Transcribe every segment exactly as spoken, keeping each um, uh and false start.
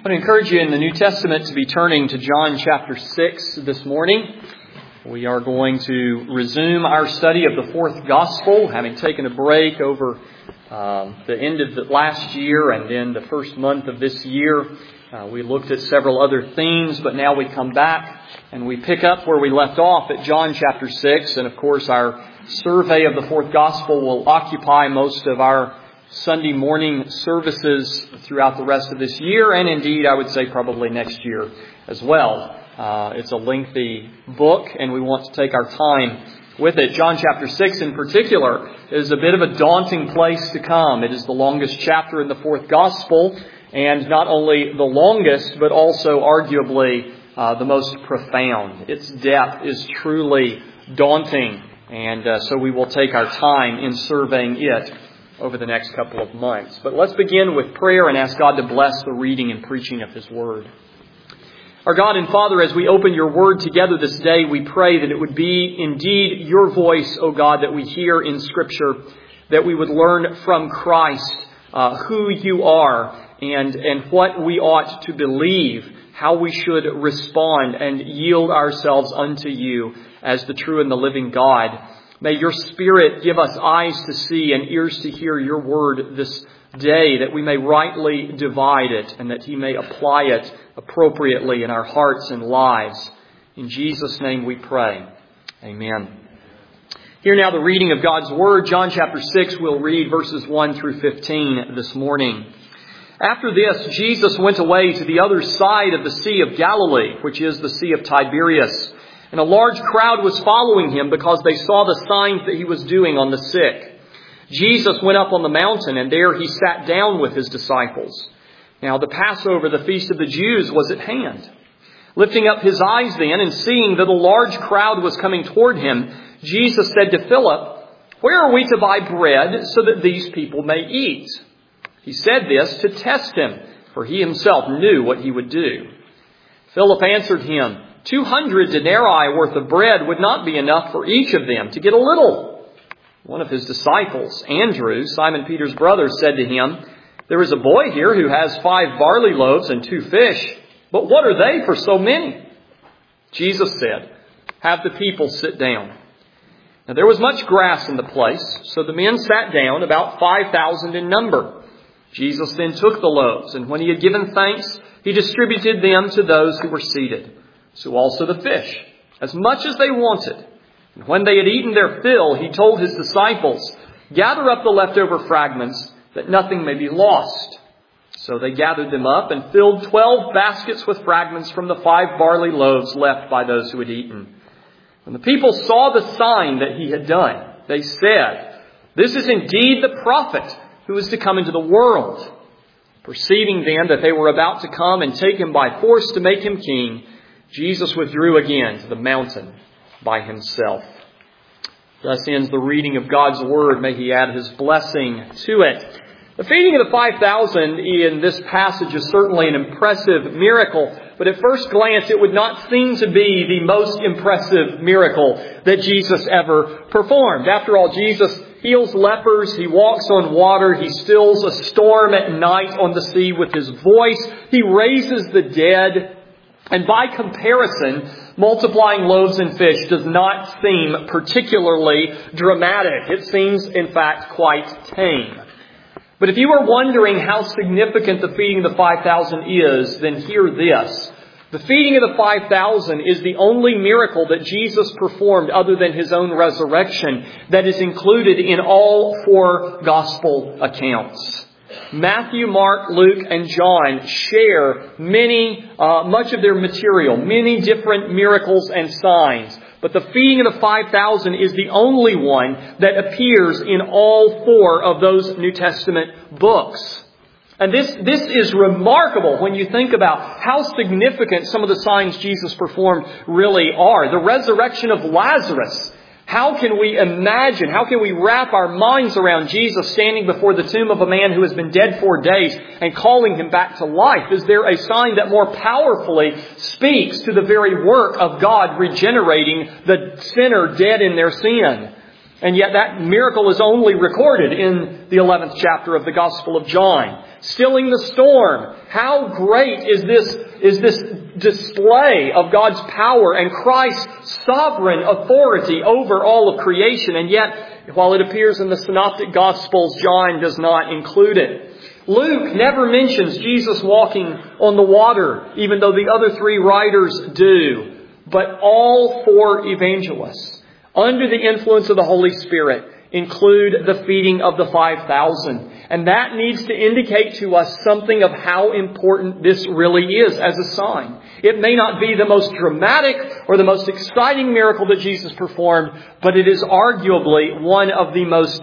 I want to encourage you in the New Testament to be turning to John chapter six this morning. We are going to resume our study of the fourth gospel, having taken a break over um, the end of the last year and then the first month of this year. Uh, we looked at several other themes, but now we come back and we pick up where we left off at John chapter six. And of course, our survey of the fourth gospel will occupy most of our Sunday morning services throughout the rest of this year, and indeed, I would say probably next year as well. Uh, it's a lengthy book, and we want to take our time with it. John chapter six in particular is a bit of a daunting place to come. It is the longest chapter in the fourth gospel, and not only the longest, but also arguably uh, the most profound. Its depth is truly daunting, and uh, so we will take our time in surveying it over the next couple of months. But let's begin with prayer and ask God to bless the reading and preaching of His Word. Our God and Father, as we open Your Word together this day, we pray that it would be indeed Your voice, O God, that we hear in Scripture, that we would learn from Christ uh, who You are and, and what we ought to believe, how we should respond and yield ourselves unto You as the true and the living God. May Your Spirit give us eyes to see and ears to hear Your Word this day, that we may rightly divide it and that He may apply it appropriately in our hearts and lives. In Jesus' name we pray. Amen. Hear now the reading of God's Word. John chapter six, we'll read verses one through fifteen this morning. After this, Jesus went away to the other side of the Sea of Galilee, which is the Sea of Tiberias. And a large crowd was following Him because they saw the signs that He was doing on the sick. Jesus went up on the mountain, and there He sat down with His disciples. Now the Passover, the feast of the Jews, was at hand. Lifting up His eyes then, and seeing that a large crowd was coming toward Him, Jesus said to Philip, "Where are we to buy bread so that these people may eat?" He said this to test Him, for He Himself knew what He would do. Philip answered Him, Two hundred denarii worth of bread would not be enough for each of them to get a little. One of His disciples, Andrew, Simon Peter's brother, said to Him, "There is a boy here who has five barley loaves and two fish, but what are they for so many?" Jesus said, "Have the people sit down." Now there was much grass in the place, so the men sat down, about five thousand in number. Jesus then took the loaves, and when He had given thanks, He distributed them to those who were seated. So also the fish, as much as they wanted. And when they had eaten their fill, He told His disciples, "Gather up the leftover fragments, that nothing may be lost." So they gathered them up and filled twelve baskets with fragments from the five barley loaves left by those who had eaten. When the people saw the sign that He had done, they said, "This is indeed the prophet who is to come into the world." Perceiving then that they were about to come and take Him by force to make Him king, Jesus withdrew again to the mountain by Himself. Thus ends the reading of God's Word. May He add His blessing to it. The feeding of the five thousand in this passage is certainly an impressive miracle, but at first glance it would not seem to be the most impressive miracle that Jesus ever performed. After all, Jesus heals lepers, He walks on water, He stills a storm at night on the sea with His voice, He raises the dead. And by comparison, multiplying loaves and fish does not seem particularly dramatic. It seems, in fact, quite tame. But if you are wondering how significant the feeding of the five thousand is, then hear this. The feeding of the five thousand is the only miracle that Jesus performed other than His own resurrection that is included in all four gospel accounts. Matthew, Mark, Luke, and John share many, uh, much of their material, many different miracles and signs. But the feeding of the five thousand is the only one that appears in all four of those New Testament books. And this, this is remarkable when you think about how significant some of the signs Jesus performed really are. The resurrection of Lazarus. How can we imagine, how can we wrap our minds around Jesus standing before the tomb of a man who has been dead four days and calling him back to life? Is there a sign that more powerfully speaks to the very work of God regenerating the sinner dead in their sin? And yet that miracle is only recorded in the eleventh chapter of the Gospel of John. Stilling the storm. How great is this, is this display of God's power and Christ's sovereign authority over all of creation. And yet, while it appears in the Synoptic Gospels, John does not include it. Luke never mentions Jesus walking on the water, even though the other three writers do. But all four evangelists, under the influence of the Holy Spirit, include the feeding of the five thousand. And that needs to indicate to us something of how important this really is as a sign. It may not be the most dramatic or the most exciting miracle that Jesus performed, but it is arguably one of the most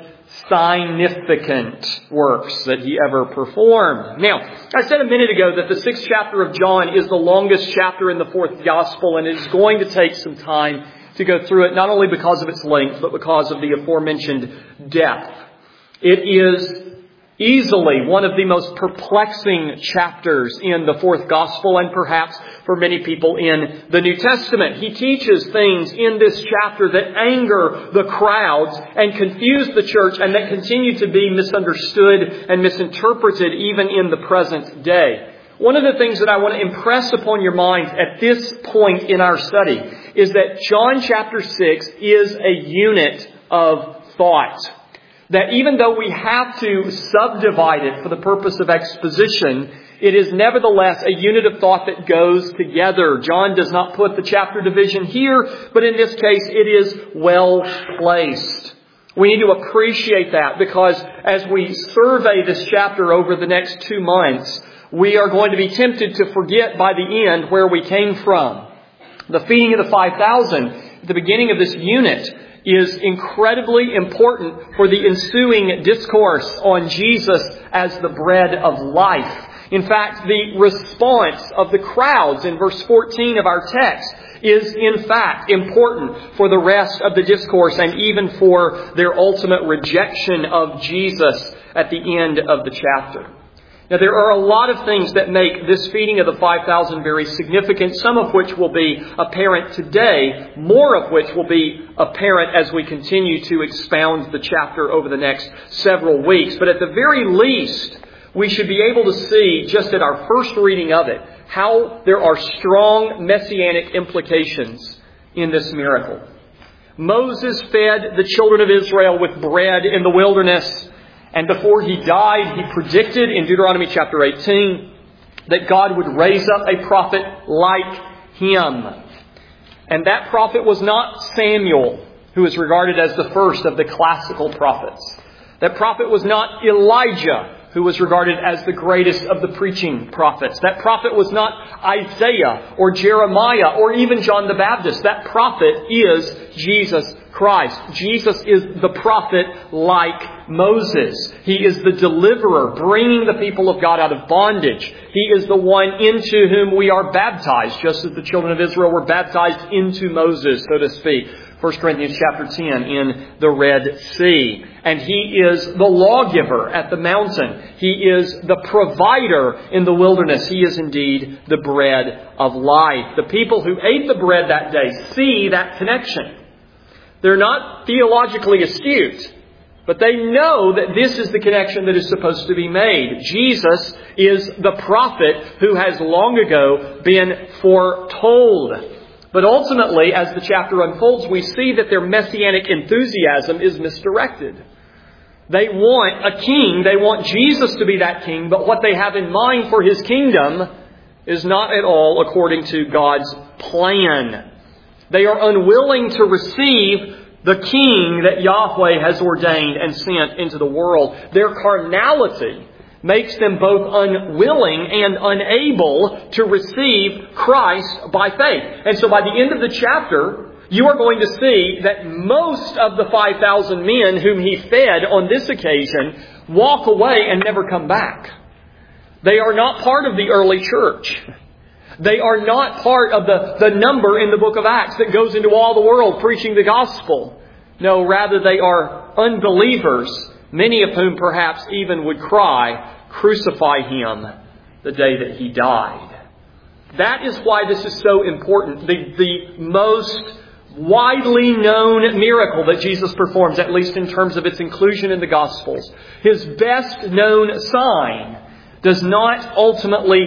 significant works that He ever performed. Now, I said a minute ago that the sixth chapter of John is the longest chapter in the fourth Gospel, and it is going to take some time to go through it, not only because of its length, but because of the aforementioned depth. It is easily one of the most perplexing chapters in the fourth Gospel, and perhaps for many people in the New Testament. He teaches things in this chapter that anger the crowds and confuse the church, and that continue to be misunderstood and misinterpreted even in the present day. One of the things that I want to impress upon your minds at this point in our study is that John chapter six is a unit of thought. That even though we have to subdivide it for the purpose of exposition, it is nevertheless a unit of thought that goes together. John does not put the chapter division here, but in this case it is well placed. We need to appreciate that, because as we survey this chapter over the next two months, we are going to be tempted to forget by the end where we came from. The feeding of the five thousand at the beginning of this unit is incredibly important for the ensuing discourse on Jesus as the bread of life. In fact, the response of the crowds in verse fourteen of our text is in fact important for the rest of the discourse, and even for their ultimate rejection of Jesus at the end of the chapter. Now, there are a lot of things that make this feeding of the five thousand very significant, some of which will be apparent today, more of which will be apparent as we continue to expound the chapter over the next several weeks. But at the very least, we should be able to see, just at our first reading of it, how there are strong messianic implications in this miracle. Moses fed the children of Israel with bread in the wilderness. And before he died, he predicted in Deuteronomy chapter eighteen that God would raise up a prophet like him. And that prophet was not Samuel, who is regarded as the first of the classical prophets. That prophet was not Elijah, who was regarded as the greatest of the preaching prophets. That prophet was not Isaiah or Jeremiah or even John the Baptist. That prophet is Jesus Christ. Jesus is the prophet like Moses. He is the deliverer, bringing the people of God out of bondage. He is the one into whom we are baptized, just as the children of Israel were baptized into Moses, so to speak. First Corinthians chapter ten in the Red Sea. And He is the lawgiver at the mountain. He is the provider in the wilderness. He is indeed the bread of life. The people who ate the bread that day see that connection. They're not theologically astute, but they know that this is the connection that is supposed to be made. Jesus is the prophet who has long ago been foretold. But ultimately, as the chapter unfolds, we see that their messianic enthusiasm is misdirected. They want a king. They want Jesus to be that king. But what they have in mind for His kingdom is not at all according to God's plan. They are unwilling to receive the king that Yahweh has ordained and sent into the world. Their carnality makes them both unwilling and unable to receive Christ by faith. And so by the end of the chapter, you are going to see that most of the five thousand men whom He fed on this occasion walk away and never come back. They are not part of the early church. They are not part of the, the number in the book of Acts that goes into all the world preaching the gospel. No, rather they are unbelievers, many of whom perhaps even would cry, "Crucify Him," the day that He died. That is why this is so important. The, the most widely known miracle that Jesus performs, at least in terms of its inclusion in the Gospels, His best known sign, does not ultimately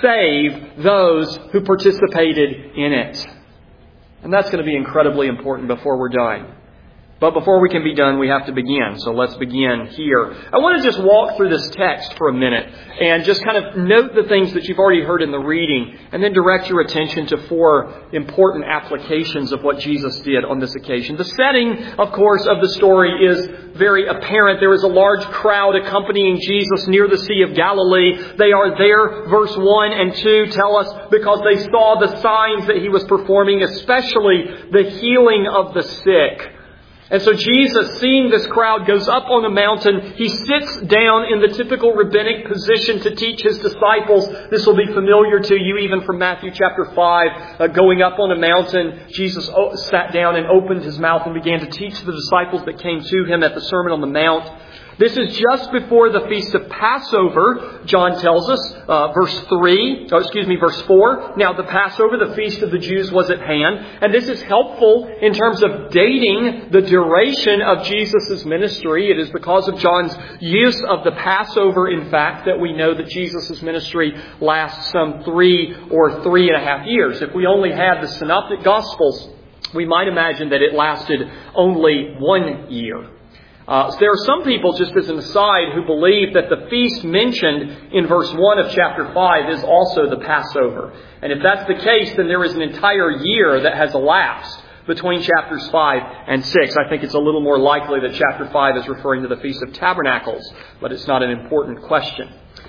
save those who participated in it. And that's going to be incredibly important before we're done. But before we can be done, we have to begin. So let's begin here. I want to just walk through this text for a minute and just kind of note the things that you've already heard in the reading and then direct your attention to four important applications of what Jesus did on this occasion. The setting, of course, of the story is very apparent. There is a large crowd accompanying Jesus near the Sea of Galilee. They are there, verse one and two tell us, because they saw the signs that He was performing, especially the healing of the sick. And so Jesus, seeing this crowd, goes up on the mountain. He sits down in the typical rabbinic position to teach His disciples. This will be familiar to you even from Matthew chapter five. Uh, going up on a mountain, Jesus sat down and opened His mouth and began to teach the disciples that came to Him at the Sermon on the Mount. This is just before the Feast of Passover, John tells us, uh, verse three, oh, excuse me, verse four. Now the Passover, the Feast of the Jews, was at hand. And this is helpful in terms of dating the duration of Jesus' ministry. It is because of John's use of the Passover, in fact, that we know that Jesus' ministry lasts some three or three and a half years. If we only had the Synoptic Gospels, we might imagine that it lasted only one year. Uh, so there are some people, just as an aside, who believe that the feast mentioned in verse one of chapter five is also the Passover. And if that's the case, then there is an entire year that has elapsed between chapters five and six. I think it's a little more likely that chapter five is referring to the Feast of Tabernacles, but it's not an important question.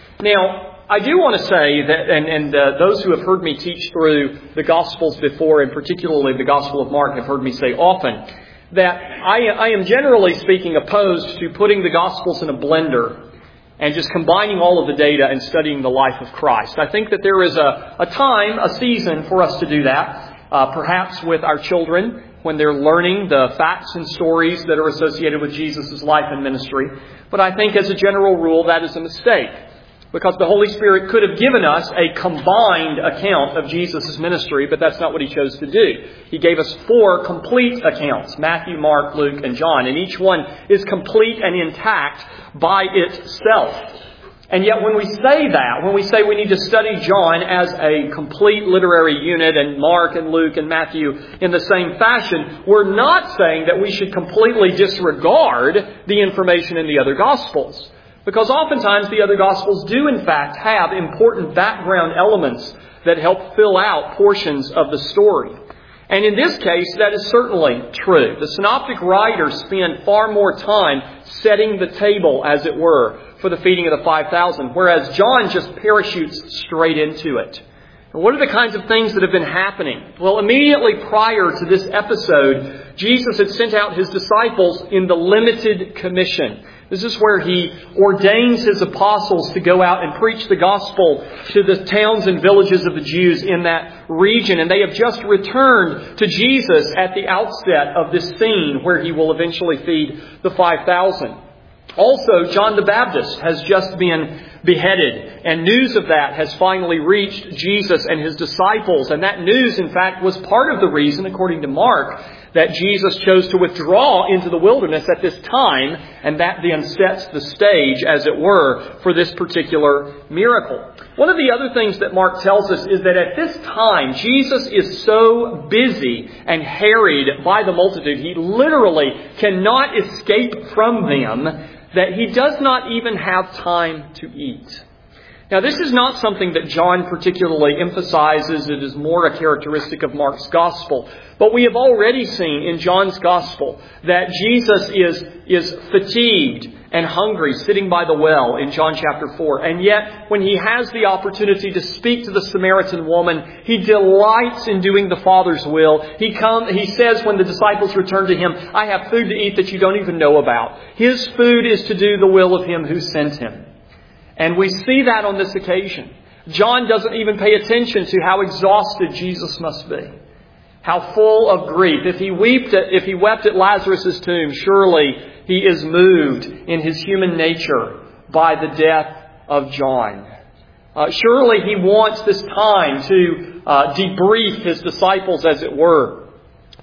Now, I do want to say that, and, and uh, those who have heard me teach through the Gospels before, and particularly the Gospel of Mark, have heard me say often, that I, I am generally speaking opposed to putting the Gospels in a blender and just combining all of the data and studying the life of Christ. I think that there is a, a time, a season for us to do that, uh, perhaps with our children when they're learning the facts and stories that are associated with Jesus' life and ministry. But I think as a general rule, that is a mistake. Because the Holy Spirit could have given us a combined account of Jesus' ministry, but that's not what He chose to do. He gave us four complete accounts, Matthew, Mark, Luke, and John. And each one is complete and intact by itself. And yet when we say that, when we say we need to study John as a complete literary unit and Mark and Luke and Matthew in the same fashion, we're not saying that we should completely disregard the information in the other Gospels. Because oftentimes the other Gospels do in fact have important background elements that help fill out portions of the story. And in this case, that is certainly true. The synoptic writers spend far more time setting the table, as it were, for the feeding of the five thousand, whereas John just parachutes straight into it. And what are the kinds of things that have been happening? Well, immediately prior to this episode, Jesus had sent out His disciples in the limited commission. This is where He ordains His apostles to go out and preach the gospel to the towns and villages of the Jews in that region. And they have just returned to Jesus at the outset of this scene where He will eventually feed the five thousand. Also, John the Baptist has just been beheaded, and news of that has finally reached Jesus and His disciples. And that news, in fact, was part of the reason, according to Mark, that Jesus chose to withdraw into the wilderness at this time, and that then sets the stage, as it were, for this particular miracle. One of the other things that Mark tells us is that at this time, Jesus is so busy and harried by the multitude, He literally cannot escape from them, that He does not even have time to eat. Now, this is not something that John particularly emphasizes. It is more a characteristic of Mark's Gospel. But we have already seen in John's Gospel that Jesus is, is fatigued and hungry sitting by the well in John chapter four. And yet, when He has the opportunity to speak to the Samaritan woman, He delights in doing the Father's will. He come, He says when the disciples return to Him, I have food to eat that you don't even know about. His food is to do the will of Him who sent Him. And we see that on this occasion. John doesn't even pay attention to how exhausted Jesus must be. How full of grief. If he wept at, if he wept at Lazarus' tomb, surely he is moved in his human nature by the death of John. Uh, surely he wants this time to uh, debrief his disciples, as it were.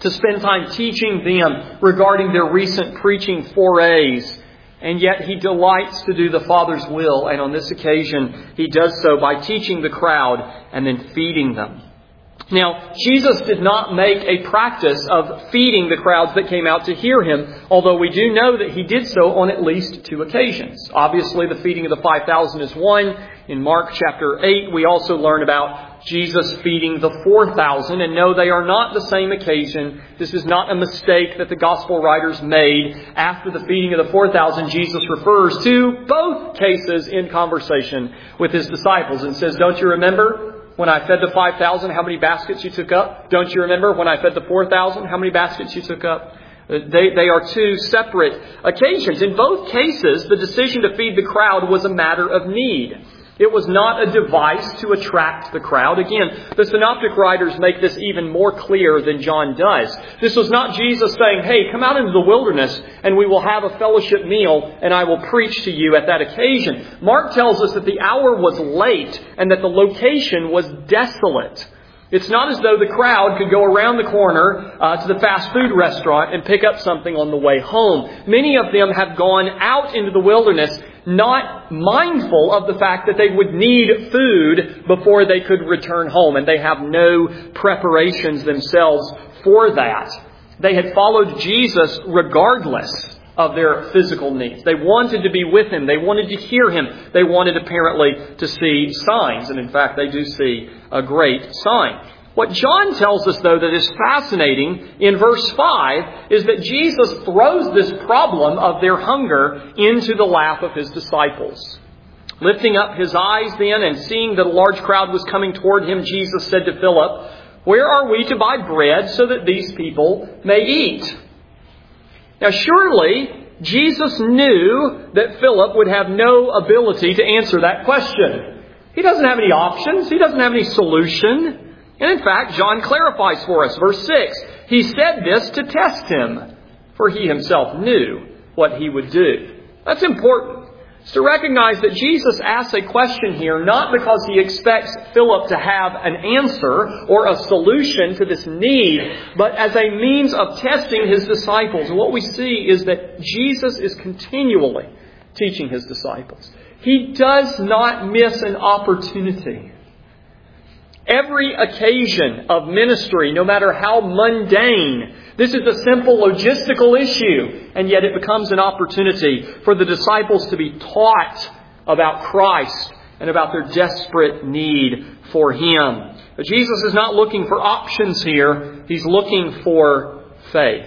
to spend time teaching them regarding their recent preaching forays. And yet He delights to do the Father's will. And on this occasion, He does so by teaching the crowd and then feeding them. Now, Jesus did not make a practice of feeding the crowds that came out to hear Him, although we do know that He did so on at least two occasions. Obviously, the feeding of the five thousand is one. In Mark chapter eight, we also learn about Jesus feeding the four thousand. And no, they are not the same occasion. This is not a mistake that the Gospel writers made. After the feeding of the four thousand, Jesus refers to both cases in conversation with His disciples and says, "Don't you remember when I fed the five thousand, how many baskets you took up? Don't you remember when I fed the four thousand, how many baskets you took up?" They, they are two separate occasions. In both cases, the decision to feed the crowd was a matter of need. It was not a device to attract the crowd. Again, the synoptic writers make this even more clear than John does. This was not Jesus saying, "Hey, come out into the wilderness and we will have a fellowship meal and I will preach to you at that occasion." Mark tells us that the hour was late and that the location was desolate. It's not as though the crowd could go around the corner uh, to the fast food restaurant and pick up something on the way home. Many of them have gone out into the wilderness not mindful of the fact that they would need food before they could return home. And they have no preparations themselves for that. They had followed Jesus regardless of their physical needs. They wanted to be with Him. They wanted to hear Him. They wanted apparently to see signs. And in fact, they do see a great sign. What John tells us, though, that is fascinating in verse five is that Jesus throws this problem of their hunger into the lap of His disciples. Lifting up His eyes then and seeing that a large crowd was coming toward Him, Jesus said to Philip, "Where are we to buy bread so that these people may eat?" Now surely Jesus knew that Philip would have no ability to answer that question. He doesn't have any options. He doesn't have any solution. And in fact, John clarifies for us. Verse six, he said this to test him, for he himself knew what he would do. That's important. It's to recognize that Jesus asks a question here not because He expects Philip to have an answer or a solution to this need, but as a means of testing His disciples. And what we see is that Jesus is continually teaching His disciples. He does not miss an opportunity. Every occasion of ministry, no matter how mundane, this is a simple logistical issue, and yet it becomes an opportunity for the disciples to be taught about Christ and about their desperate need for Him. But Jesus is not looking for options here. He's looking for faith.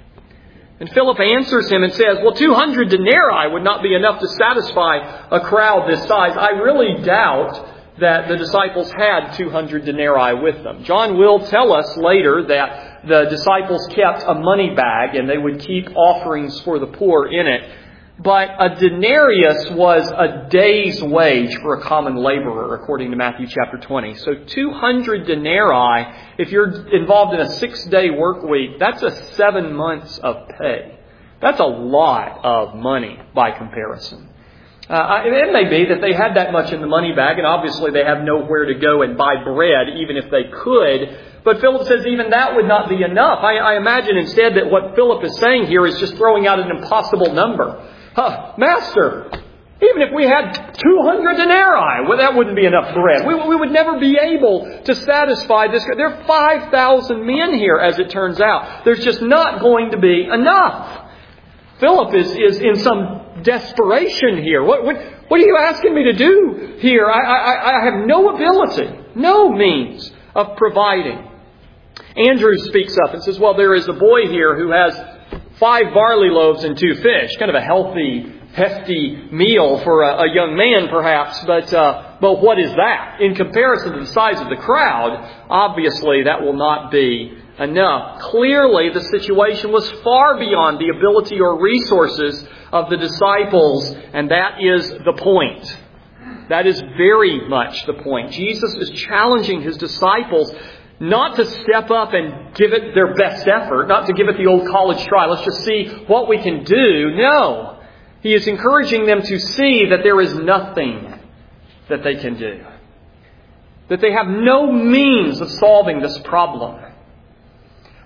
And Philip answers him and says, well, two hundred denarii would not be enough to satisfy a crowd this size. I really doubt that the disciples had two hundred denarii with them. John will tell us later that the disciples kept a money bag and they would keep offerings for the poor in it. But a denarius was a day's wage for a common laborer, according to Matthew chapter twenty. So two hundred denarii, if you're involved in a six-day work week, that's a seven months of pay. That's a lot of money by comparison. Uh, it may be that they had that much in the money bag, and obviously they have nowhere to go and buy bread, even if they could. But Philip says even that would not be enough. I, I imagine instead that what Philip is saying here is just throwing out an impossible number. Huh, Master, even if we had two hundred denarii, well, that wouldn't be enough bread. We, we would never be able to satisfy this. There are five thousand men here, as it turns out. There's just not going to be enough. Philip is, is in some desperation here. What, what, what are you asking me to do here? I, I, I have no ability, no means of providing. Andrew speaks up and says, well, there is a boy here who has five barley loaves and two fish. Kind of a healthy, hefty meal for a, a young man, perhaps. But, uh, but what is that? In comparison to the size of the crowd, obviously that will not be enough. Clearly, the situation was far beyond the ability or resources of the disciples, and that is the point. That is very much the point. Jesus is challenging His disciples not to step up and give it their best effort, not to give it the old college try. Let's just see what we can do. No. He is encouraging them to see that there is nothing that they can do. That they have no means of solving this problem.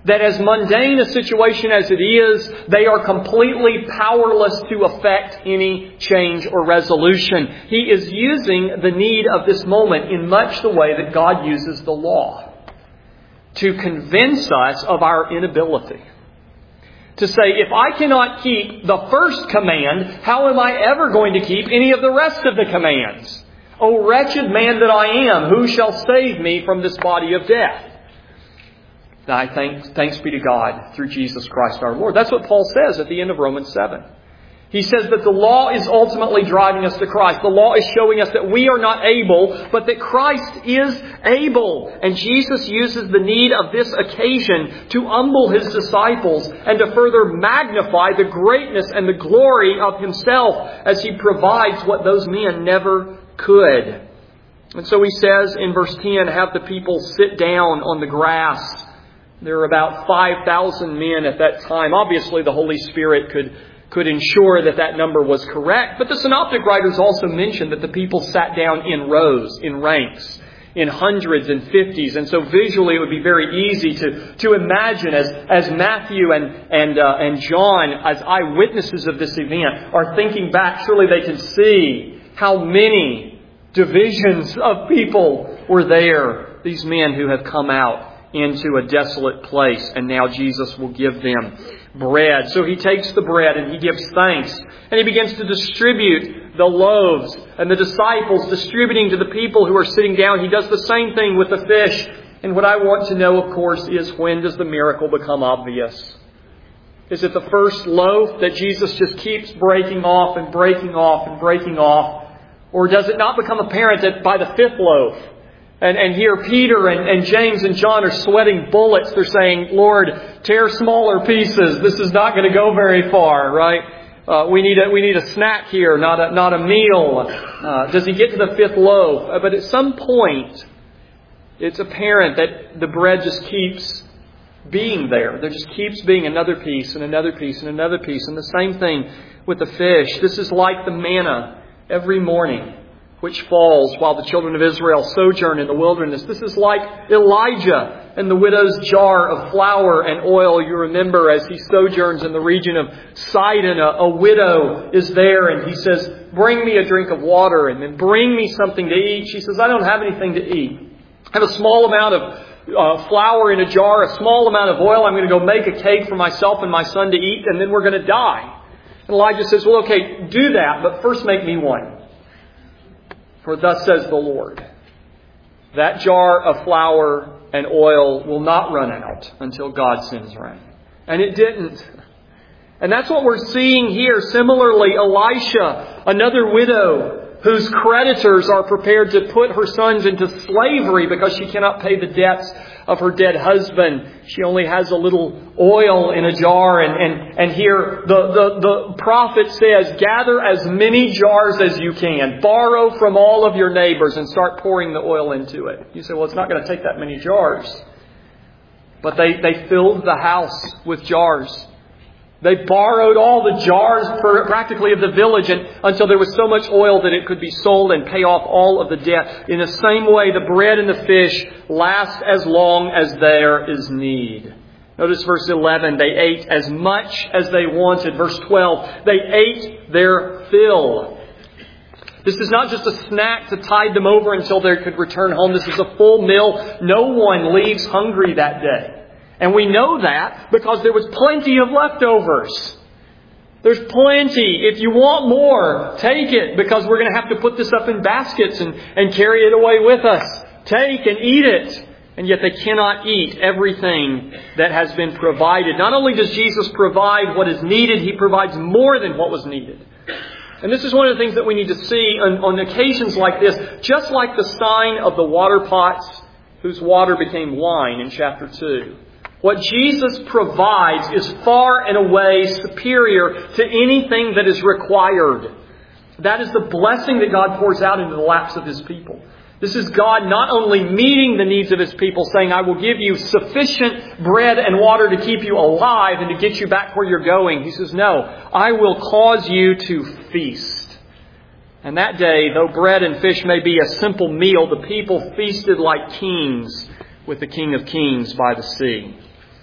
That as mundane a situation as it is, they are completely powerless to affect any change or resolution. He is using the need of this moment in much the way that God uses the law, to convince us of our inability. To say, if I cannot keep the first command, how am I ever going to keep any of the rest of the commands? O wretched man that I am, who shall save me from this body of death? I thank, thanks be to God through Jesus Christ our Lord. That's what Paul says at the end of Romans seven. He says that the law is ultimately driving us to Christ. The law is showing us that we are not able, but that Christ is able. And Jesus uses the need of this occasion to humble His disciples and to further magnify the greatness and the glory of Himself as He provides what those men never could. And so He says in verse ten, have the people sit down on the grass. There were about five thousand men at that time. Obviously, the Holy Spirit could, could ensure that that number was correct. But the Synoptic writers also mention that the people sat down in rows, in ranks, in hundreds and fifties. And so visually, it would be very easy to, to imagine as, as Matthew and, and, uh, and John, as eyewitnesses of this event, are thinking back. Surely they can see how many divisions of people were there. These men who have come out into a desolate place, and now Jesus will give them bread. So He takes the bread and He gives thanks, and He begins to distribute the loaves, and the disciples distributing to the people who are sitting down. He does the same thing with the fish. And what I want to know, of course, is when does the miracle become obvious? Is it the first loaf that Jesus just keeps breaking off and breaking off and breaking off? Or does it not become apparent that by the fifth loaf, And, and here Peter and, and James and John are sweating bullets. They're saying, Lord, tear smaller pieces. This is not going to go very far, right? Uh, we need a, we need a snack here, not a, not a meal. Uh, does He get to the fifth loaf? Uh, but at some point, it's apparent that the bread just keeps being there. There just keeps being another piece and another piece and another piece. And the same thing with the fish. This is like the manna every morning, which falls while the children of Israel sojourn in the wilderness. This is like Elijah and the widow's jar of flour and oil. You remember as he sojourns in the region of Sidon, a, a widow is there and he says, bring me a drink of water and then bring me something to eat. She says, I don't have anything to eat. I have a small amount of uh, flour in a jar, a small amount of oil. I'm going to go make a cake for myself and my son to eat, and then we're going to die. And Elijah says, well, okay, do that, but first make me one. For thus says the Lord, that jar of flour and oil will not run out until God sends rain. And it didn't. And that's what we're seeing here. Similarly, Elisha, another widow whose creditors are prepared to put her sons into slavery because she cannot pay the debts of her dead husband. She only has a little oil in a jar. And, and, and here the, the, the prophet says, gather as many jars as you can. Borrow from all of your neighbors and start pouring the oil into it. You say, well, it's not going to take that many jars. But they, they filled the house with jars. They borrowed all the jars per, practically of the village and, until there was so much oil that it could be sold and pay off all of the debt. In the same way, the bread and the fish last as long as there is need. Notice verse eleven, they ate as much as they wanted. Verse twelve, they ate their fill. This is not just a snack to tide them over until they could return home. This is a full meal. No one leaves hungry that day. And we know that because there was plenty of leftovers. There's plenty. If you want more, take it, because we're going to have to put this up in baskets and, and carry it away with us. Take and eat it. And yet they cannot eat everything that has been provided. Not only does Jesus provide what is needed, He provides more than what was needed. And this is one of the things that we need to see on, on occasions like this. Just like the sign of the water pots whose water became wine in chapter two. What Jesus provides is far and away superior to anything that is required. That is the blessing that God pours out into the laps of His people. This is God not only meeting the needs of His people, saying, I will give you sufficient bread and water to keep you alive and to get you back where you're going. He says, no, I will cause you to feast. And that day, though bread and fish may be a simple meal, the people feasted like kings with the King of Kings by the sea.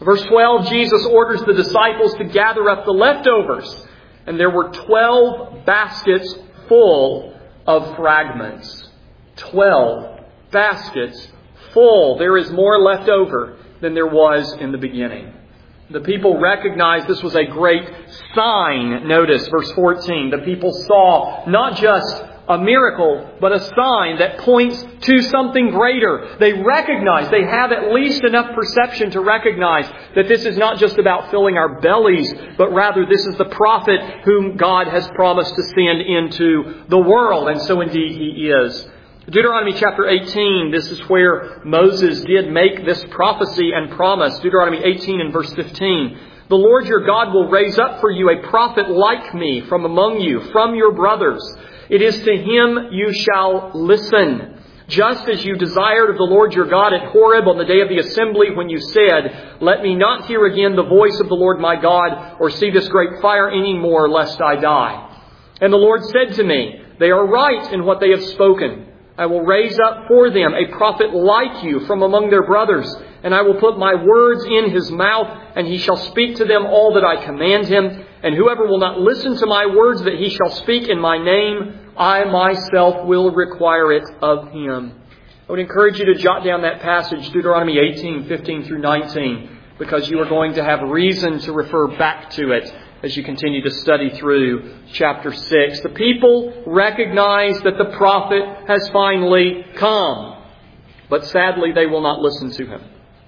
Verse twelve, Jesus orders the disciples to gather up the leftovers. And there were twelve baskets full of fragments. Twelve baskets full. There is more left over than there was in the beginning. The people recognized this was a great sign. Notice verse fourteen. The people saw not just a miracle, but a sign that points to something greater. They recognize, they have at least enough perception to recognize that this is not just about filling our bellies, but rather this is the prophet whom God has promised to send into the world. And so indeed He is. Deuteronomy chapter eighteen, this is where Moses did make this prophecy and promise. Deuteronomy eighteen and verse fifteen. The Lord your God will raise up for you a prophet like me from among you, from your brothers. It is to him you shall listen. Just as you desired of the Lord your God at Horeb on the day of the assembly when you said, let me not hear again the voice of the Lord my God or see this great fire any more lest I die. And the Lord said to me, they are right in what they have spoken. I will raise up for them a prophet like you from among their brothers, and I will put my words in his mouth, and he shall speak to them all that I command him. And whoever will not listen to my words that he shall speak in my name, I myself will require it of him. I would encourage you to jot down that passage, Deuteronomy eighteen, fifteen through nineteen, because you are going to have reason to refer back to it as you continue to study through chapter six. The people recognize that the prophet has finally come, but sadly they will not listen to him.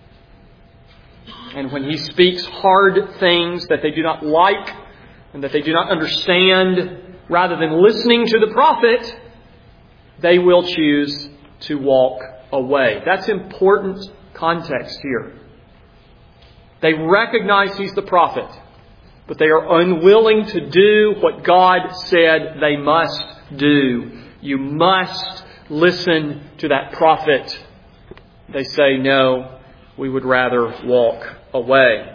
And when he speaks hard things that they do not like and that they do not understand, rather than listening to the prophet, they will choose to walk away. That's important context here. They recognize he's the prophet, but they are unwilling to do what God said they must do. You must listen to that prophet. They say, no, we would rather walk away.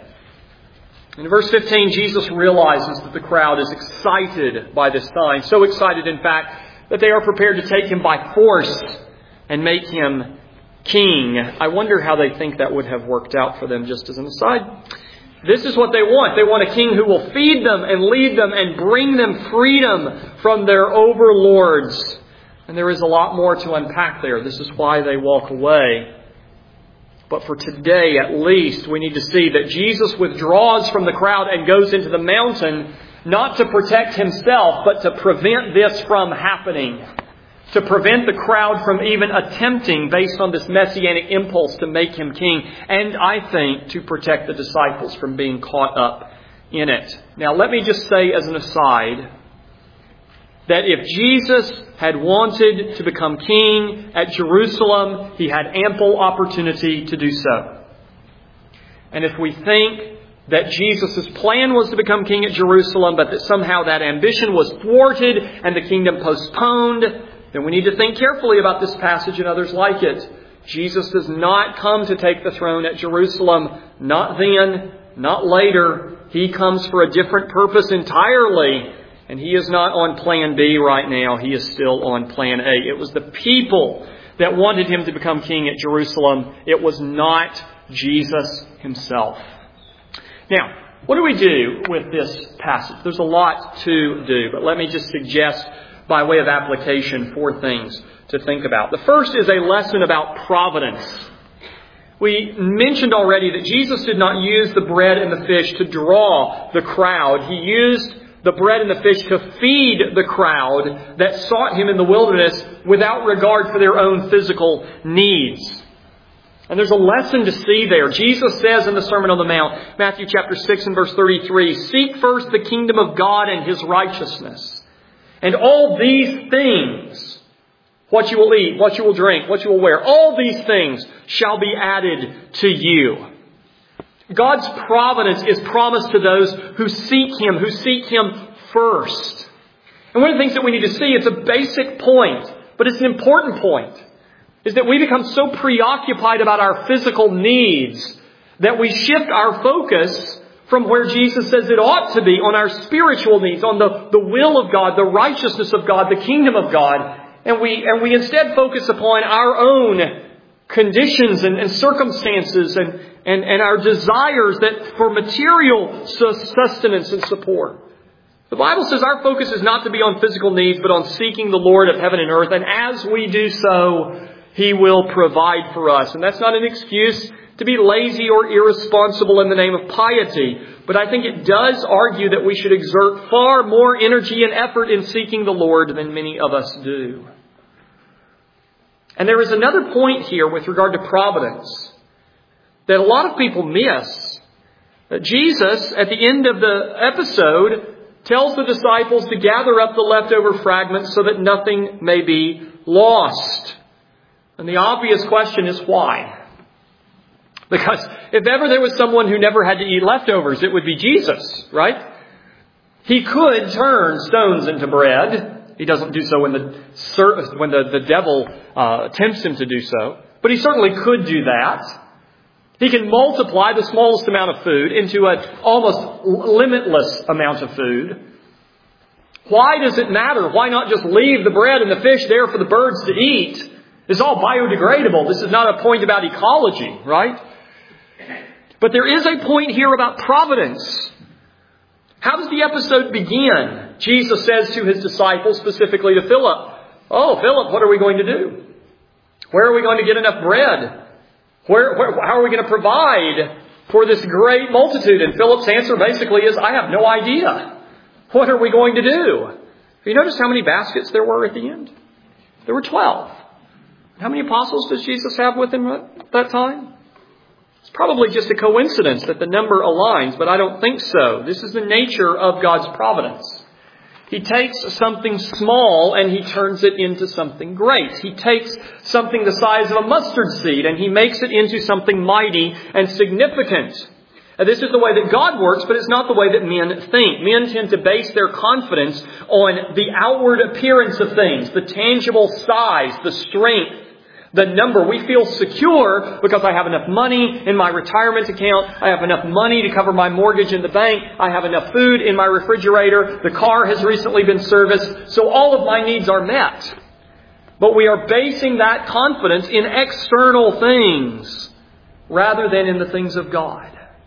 In verse fifteen, Jesus realizes that the crowd is excited by this sign. So excited, in fact, that they are prepared to take him by force and make him king. I wonder how they think that would have worked out for them, just as an aside. This is what they want. They want a king who will feed them and lead them and bring them freedom from their overlords. And there is a lot more to unpack there. This is why they walk away. But for today, at least, we need to see that Jesus withdraws from the crowd and goes into the mountain, not to protect himself, but to prevent this from happening. To prevent the crowd from even attempting, based on this messianic impulse, to make him king. And I think to protect the disciples from being caught up in it. Now, let me just say as an aside, that if Jesus had wanted to become king at Jerusalem, he had ample opportunity to do so. And if we think that Jesus' plan was to become king at Jerusalem, but that somehow that ambition was thwarted and the kingdom postponed, then we need to think carefully about this passage and others like it. Jesus does not come to take the throne at Jerusalem. Not then, not later. He comes for a different purpose entirely. And he is not on plan B right now. He is still on plan A. It was the people that wanted him to become king at Jerusalem. It was not Jesus himself. Now, what do we do with this passage? There's a lot to do, but let me just suggest by way of application four things to think about. The first is a lesson about providence. We mentioned already that Jesus did not use the bread and the fish to draw the crowd. He used the bread and the fish to feed the crowd that sought him in the wilderness without regard for their own physical needs. And there's a lesson to see there. Jesus says in the Sermon on the Mount, Matthew chapter six and verse thirty-three, seek first the kingdom of God and his righteousness. And all these things, what you will eat, what you will drink, what you will wear, all these things shall be added to you. God's providence is promised to those who seek him, who seek him first. And one of the things that we need to see, it's a basic point, but it's an important point, is that we become so preoccupied about our physical needs that we shift our focus from where Jesus says it ought to be, on our spiritual needs, on the, the will of God, the righteousness of God, the kingdom of God. And we, and we instead focus upon our own conditions and, and circumstances and, and, and our desires that for material sustenance and support. The Bible says our focus is not to be on physical needs, but on seeking the Lord of heaven and earth. And as we do so, He will provide for us. And that's not an excuse to be lazy or irresponsible in the name of piety. But I think it does argue that we should exert far more energy and effort in seeking the Lord than many of us do. And there is another point here with regard to providence that a lot of people miss. That Jesus, at the end of the episode, tells the disciples to gather up the leftover fragments so that nothing may be lost. And the obvious question is why? Because if ever there was someone who never had to eat leftovers, it would be Jesus, right? He could turn stones into bread. He doesn't do so when the when the, the devil uh, tempts him to do so. But he certainly could do that. He can multiply the smallest amount of food into an almost limitless amount of food. Why does it matter? Why not just leave the bread and the fish there for the birds to eat? It's all biodegradable. This is not a point about ecology, right? But there is a point here about providence. How does the episode begin? Jesus says to His disciples, specifically to Philip, "Oh, Philip, what are we going to do? Where are we going to get enough bread? Where, where, how are we going to provide for this great multitude?" And Philip's answer basically is, "I have no idea. What are we going to do?" You notice how many baskets there were at the end? There were twelve. How many apostles does Jesus have with Him at that time? It's probably just a coincidence that the number aligns, but I don't think so. This is the nature of God's providence. He takes something small and He turns it into something great. He takes something the size of a mustard seed and He makes it into something mighty and significant. And this is the way that God works, but it's not the way that men think. Men tend to base their confidence on the outward appearance of things, the tangible size, the strength, the number. We feel secure because I have enough money in my retirement account. I have enough money to cover my mortgage in the bank. I have enough food in my refrigerator. The car has recently been serviced. So all of my needs are met. But we are basing that confidence in external things rather than in the things of God.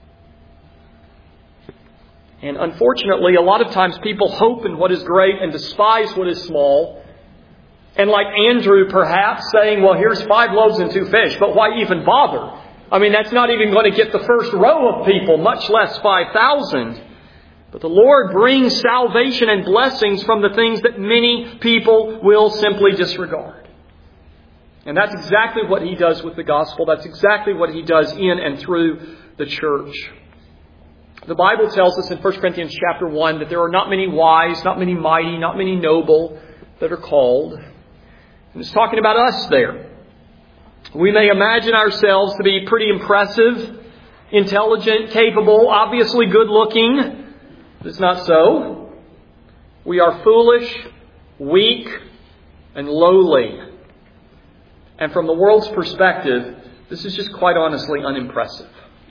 And unfortunately, a lot of times people hope in what is great and despise what is small. And like Andrew, perhaps, saying, well, here's five loaves and two fish, but why even bother? I mean, that's not even going to get the first row of people, much less five thousand. But the Lord brings salvation and blessings from the things that many people will simply disregard. And that's exactly what He does with the gospel. That's exactly what He does in and through the church. The Bible tells us in First Corinthians chapter one that there are not many wise, not many mighty, not many noble that are called. And it's talking about us there. We may imagine ourselves to be pretty impressive, intelligent, capable, obviously good looking. But it's not so. We are foolish, weak, and lowly. And from the world's perspective, this is just quite honestly unimpressive.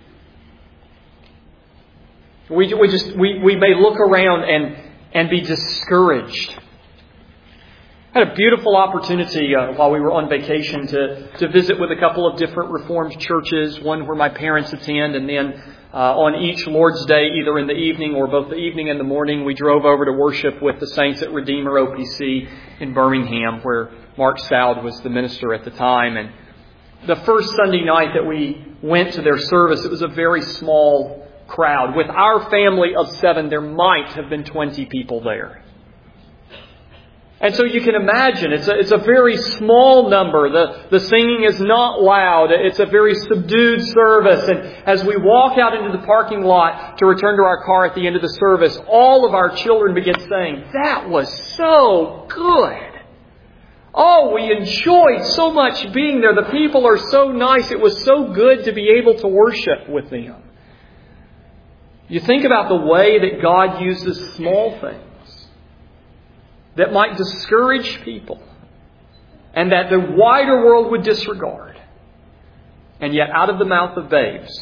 We, we just we, we may look around and, and be discouraged. I had a beautiful opportunity uh, while we were on vacation to, to visit with a couple of different Reformed churches, one where my parents attend, and then uh, on each Lord's Day, either in the evening or both the evening and the morning, we drove over to worship with the saints at Redeemer O P C in Birmingham, where Mark Soud was the minister at the time. And the first Sunday night that we went to their service, it was a very small crowd. With our family of seven, there might have been twenty people there. And so you can imagine, it's a, it's a very small number. The, the singing is not loud. It's a very subdued service. And as we walk out into the parking lot to return to our car at the end of the service, all of our children begin saying, "That was so good. Oh, we enjoyed so much being there. The people are so nice. It was so good to be able to worship with them." You think about the way that God uses small things that might discourage people and that the wider world would disregard. And yet out of the mouth of babes,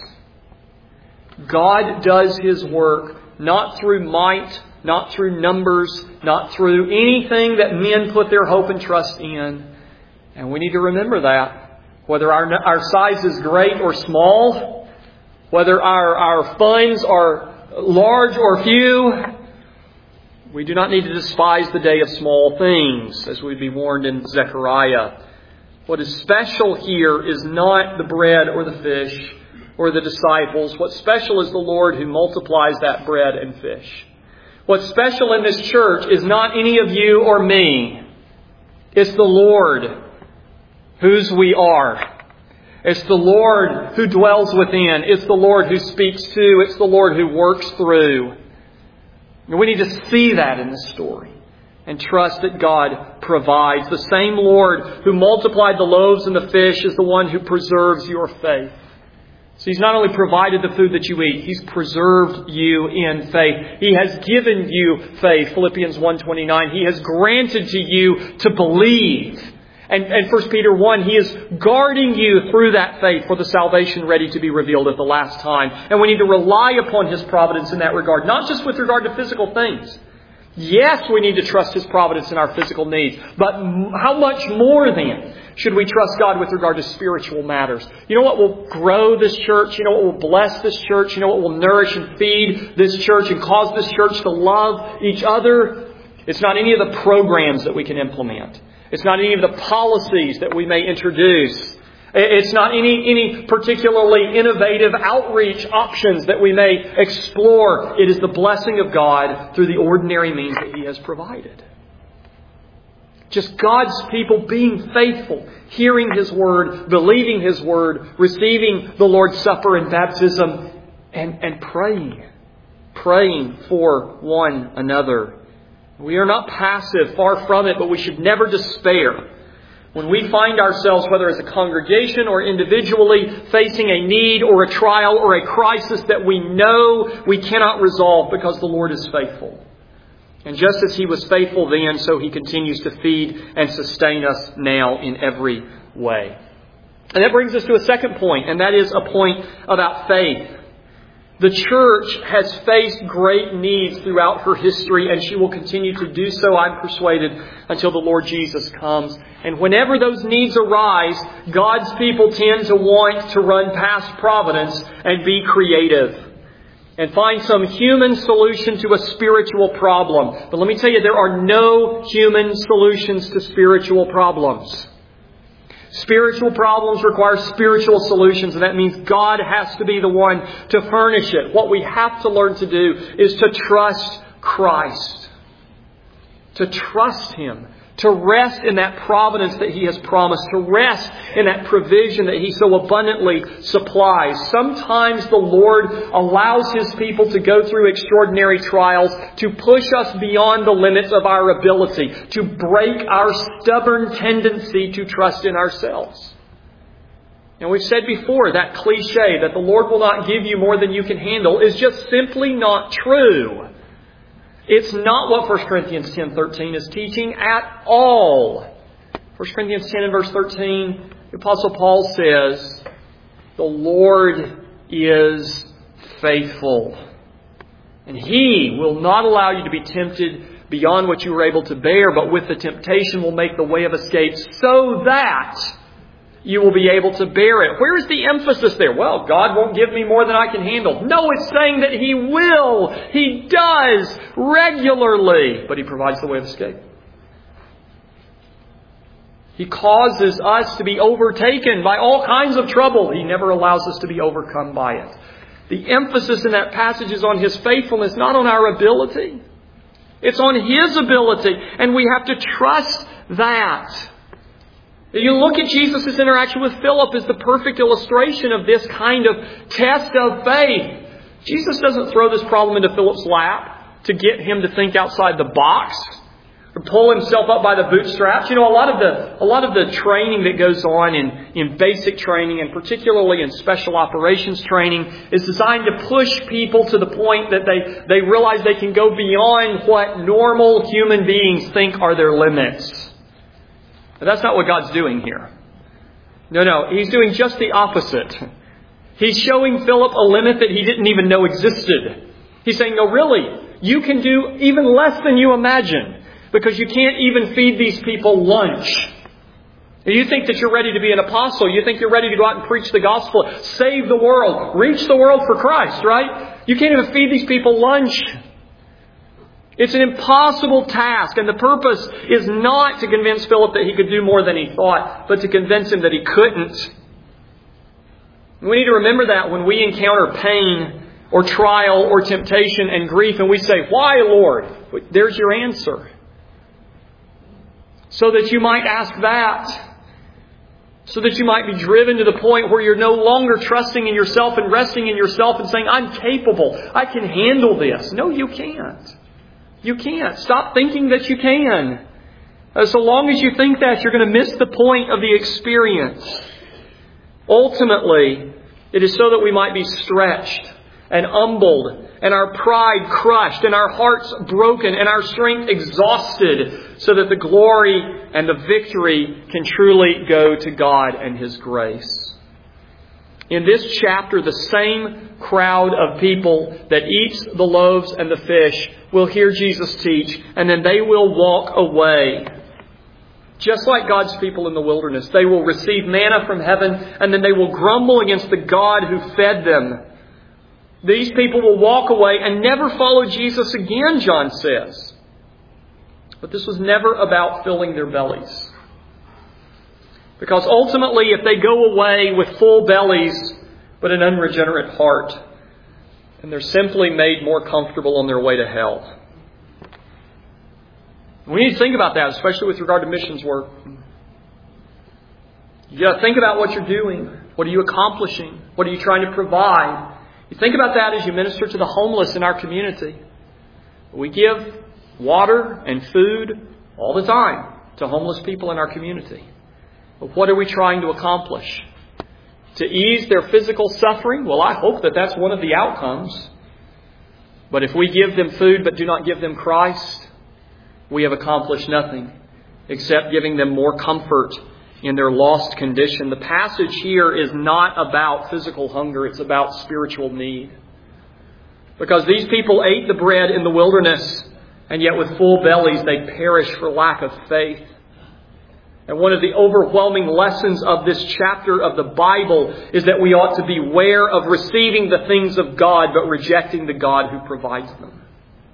God does His work not through might, not through numbers, not through anything that men put their hope and trust in. And we need to remember that. Whether our, our size is great or small, Whether our, our funds are large or few, we do not need to despise the day of small things, as we'd be warned in Zechariah. What is special here is not the bread or the fish or the disciples. What's special is the Lord who multiplies that bread and fish. What's special in this church is not any of you or me. It's the Lord whose we are. It's the Lord who dwells within. It's the Lord who speaks to. It's the Lord who works through. And we need to see that in this story and trust that God provides. The same Lord who multiplied the loaves and the fish is the one who preserves your faith. So He's not only provided the food that you eat, He's preserved you in faith. He has given you faith, Philippians one twenty-nine. He has granted to you to believe. And, and First Peter one, He is guarding you through that faith for the salvation ready to be revealed at the last time. And we need to rely upon His providence in that regard, not just with regard to physical things. Yes, we need to trust His providence in our physical needs. But how much more then should we trust God with regard to spiritual matters? You know what will grow this church? You know what will bless this church? You know what will nourish and feed this church and cause this church to love each other? It's not any of the programs that we can implement. It's not any of the policies that we may introduce. It's not any, any particularly innovative outreach options that we may explore. It is the blessing of God through the ordinary means that He has provided. Just God's people being faithful, hearing His Word, believing His Word, receiving the Lord's Supper and baptism, and, and praying. Praying for one another. We are not passive, far from it, but we should never despair. When we find ourselves, whether as a congregation or individually, facing a need or a trial or a crisis that we know we cannot resolve because the Lord is faithful. And just as He was faithful then, so He continues to feed and sustain us now in every way. And that brings us to a second point, and that is a point about faith. The church has faced great needs throughout her history, and she will continue to do so, I'm persuaded, until the Lord Jesus comes. And whenever those needs arise, God's people tend to want to run past providence and be creative and find some human solution to a spiritual problem. But let me tell you, there are no human solutions to spiritual problems. Spiritual problems require spiritual solutions, and that means God has to be the one to furnish it. What we have to learn to do is to trust Christ. To trust Him. To rest in that providence that He has promised. To rest in that provision that He so abundantly supplies. Sometimes the Lord allows His people to go through extraordinary trials to push us beyond the limits of our ability. To break our stubborn tendency to trust in ourselves. And we've said before, that cliche that the Lord will not give you more than you can handle is just simply not true. It's not what First Corinthians ten thirteen is teaching at all. First Corinthians ten and verse thirteen, the Apostle Paul says, the Lord is faithful. And He will not allow you to be tempted beyond what you are able to bear, but with the temptation will make the way of escape so that you will be able to bear it. Where is the emphasis there? Well, God won't give me more than I can handle. No, it's saying that He will. He does regularly. But He provides the way of escape. He causes us to be overtaken by all kinds of trouble. He never allows us to be overcome by it. The emphasis in that passage is on His faithfulness, not on our ability. It's on His ability. And we have to trust that. You look at Jesus' interaction with Philip as the perfect illustration of this kind of test of faith. Jesus doesn't throw this problem into Philip's lap to get him to think outside the box or pull himself up by the bootstraps. You know, a lot of the a lot of the training that goes on in, in basic training, and particularly in special operations training, is designed to push people to the point that they, they realize they can go beyond what normal human beings think are their limits. But that's not what God's doing here. No, no. He's doing just the opposite. He's showing Philip a limit that he didn't even know existed. He's saying, no, really, you can do even less than you imagine, because you can't even feed these people lunch. You think that you're ready to be an apostle. You think you're ready to go out and preach the gospel, save the world, reach the world for Christ, right? You can't even feed these people lunch. It's an impossible task, and the purpose is not to convince Philip that he could do more than he thought, but to convince him that he couldn't. We need to remember that when we encounter pain or trial or temptation and grief, and we say, "Why, Lord?" There's your answer. So that you might ask that. So that you might be driven to the point where you're no longer trusting in yourself and resting in yourself and saying, "I'm capable. I can handle this." No, you can't. You can't. Stop thinking that you can. So long as you think that, you're going to miss the point of the experience. Ultimately, it is so that we might be stretched and humbled and our pride crushed and our hearts broken and our strength exhausted, so that the glory and the victory can truly go to God and His grace. In this chapter, the same crowd of people that eats the loaves and the fish will hear Jesus teach, and then they will walk away. Just like God's people in the wilderness, they will receive manna from heaven, and then they will grumble against the God who fed them. These people will walk away and never follow Jesus again, John says. But this was never about filling their bellies. Because ultimately, if they go away with full bellies, but an unregenerate heart, then they're simply made more comfortable on their way to hell. We need to think about that, especially with regard to missions work. You got to think about what you're doing. What are you accomplishing? What are you trying to provide? You think about that as you minister to the homeless in our community. We give water and food all the time to homeless people in our community. But what are we trying to accomplish? To ease their physical suffering? Well, I hope that that's one of the outcomes. But if we give them food but do not give them Christ, we have accomplished nothing except giving them more comfort in their lost condition. The passage here is not about physical hunger. It's about spiritual need. Because these people ate the bread in the wilderness, and yet with full bellies they perish for lack of faith. And one of the overwhelming lessons of this chapter of the Bible is that we ought to beware of receiving the things of God, but rejecting the God who provides them.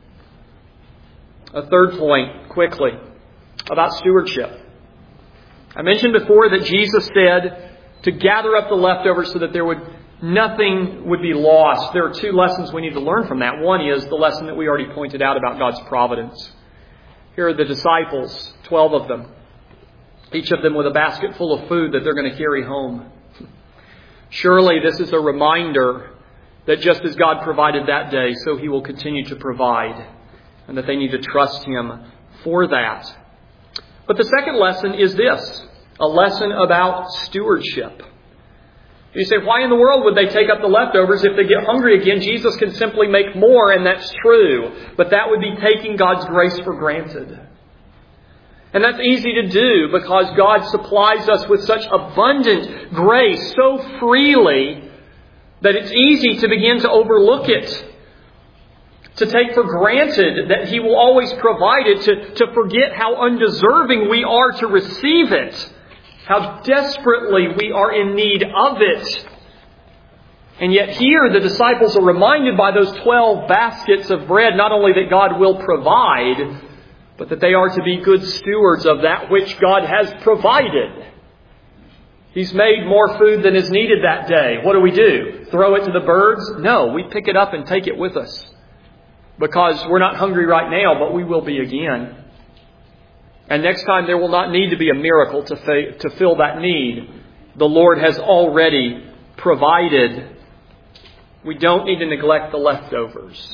A third point, quickly, about stewardship. I mentioned before that Jesus said to gather up the leftovers so that there would nothing would be lost. There are two lessons we need to learn from that. One is the lesson that we already pointed out about God's providence. Here are the disciples, twelve of them, each of them with a basket full of food that they're going to carry home. Surely this is a reminder that just as God provided that day, so He will continue to provide, and that they need to trust Him for that. But the second lesson is this, a lesson about stewardship. You say, why in the world would they take up the leftovers if they get hungry again? Jesus can simply make more, and that's true. But that would be taking God's grace for granted. And that's easy to do because God supplies us with such abundant grace so freely that it's easy to begin to overlook it. To take for granted that He will always provide it, to, to forget how undeserving we are to receive it, how desperately we are in need of it. And yet here the disciples are reminded by those twelve baskets of bread, not only that God will provide, but that they are to be good stewards of that which God has provided. He's made more food than is needed that day. What do we do? Throw it to the birds? No, we pick it up and take it with us. Because we're not hungry right now, but we will be again. And next time there will not need to be a miracle to, fa- to fill that need. The Lord has already provided. We don't need to neglect the leftovers.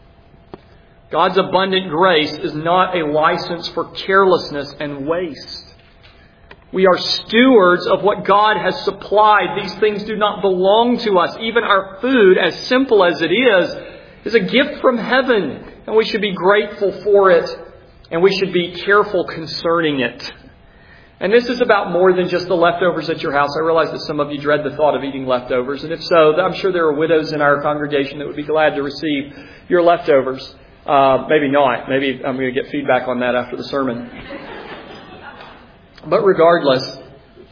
God's abundant grace is not a license for carelessness and waste. We are stewards of what God has supplied. These things do not belong to us. Even our food, as simple as it is, is a gift from heaven, and we should be grateful for it, and we should be careful concerning it. And this is about more than just the leftovers at your house. I realize that some of you dread the thought of eating leftovers, and if so, I'm sure there are widows in our congregation that would be glad to receive your leftovers. Uh, maybe not. Maybe I'm going to get feedback on that after the sermon. But regardless,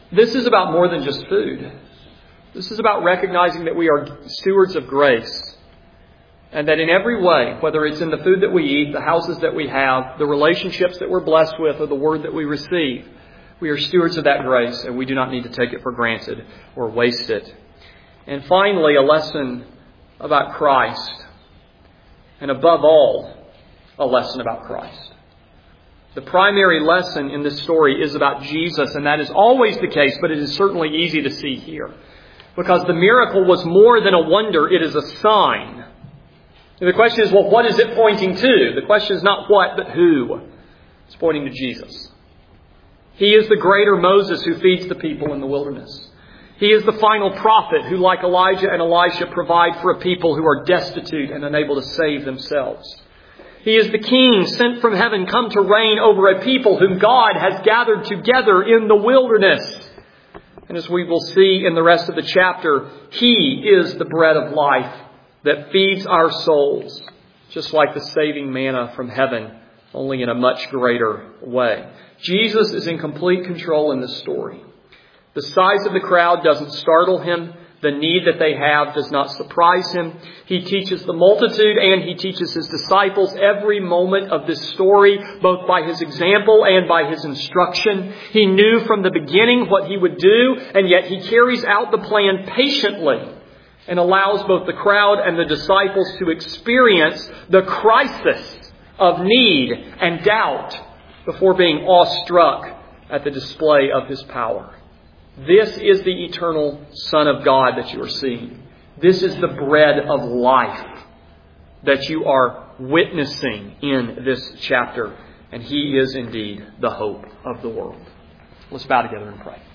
This is about more than just food. This is about recognizing that we are stewards of grace. And that in every way, whether it's in the food that we eat, the houses that we have, the relationships that we're blessed with, or the word that we receive, we are stewards of that grace, and we do not need to take it for granted or waste it. And finally, a lesson about Christ. And above all, a lesson about Christ. The primary lesson in this story is about Jesus, and that is always the case, but it is certainly easy to see here. Because the miracle was more than a wonder, it is a sign. And the question is, well, what is it pointing to? The question is not what, but who. It's pointing to Jesus. He is the greater Moses who feeds the people in the wilderness. He is the final prophet who, like Elijah and Elisha, provide for a people who are destitute and unable to save themselves. He is the king sent from heaven, come to reign over a people whom God has gathered together in the wilderness. And as we will see in the rest of the chapter, He is the bread of life that feeds our souls, just like the saving manna from heaven, only in a much greater way. Jesus is in complete control in this story. The size of the crowd doesn't startle Him. The need that they have does not surprise Him. He teaches the multitude and He teaches His disciples every moment of this story, both by His example and by His instruction. He knew from the beginning what He would do, and yet He carries out the plan patiently and allows both the crowd and the disciples to experience the crisis of need and doubt before being awestruck at the display of His power. This is the eternal Son of God that you are seeing. This is the bread of life that you are witnessing in this chapter. And He is indeed the hope of the world. Let's bow together and pray.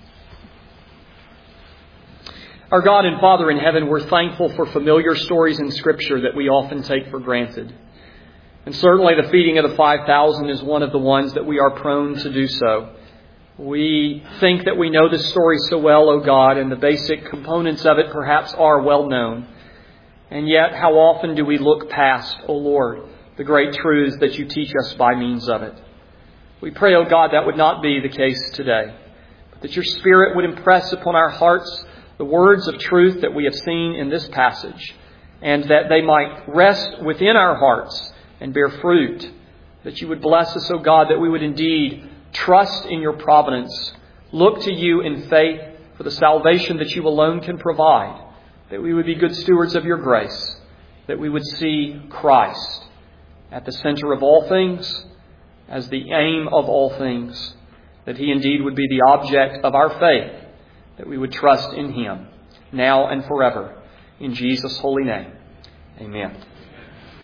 Our God and Father in heaven, we're thankful for familiar stories in Scripture that we often take for granted. And certainly the feeding of the five thousand is one of the ones that we are prone to do so. We think that we know this story so well, O God, and the basic components of it perhaps are well known. And yet, how often do we look past, O Lord, the great truths that you teach us by means of it? We pray, O God, that would not be the case today, but that your Spirit would impress upon our hearts the words of truth that we have seen in this passage, and that they might rest within our hearts and bear fruit. That you would bless us, O God, that we would indeed trust in your providence, look to you in faith for the salvation that you alone can provide, that we would be good stewards of your grace, that we would see Christ at the center of all things, as the aim of all things, that He indeed would be the object of our faith, that we would trust in Him now and forever. In Jesus' holy name, amen.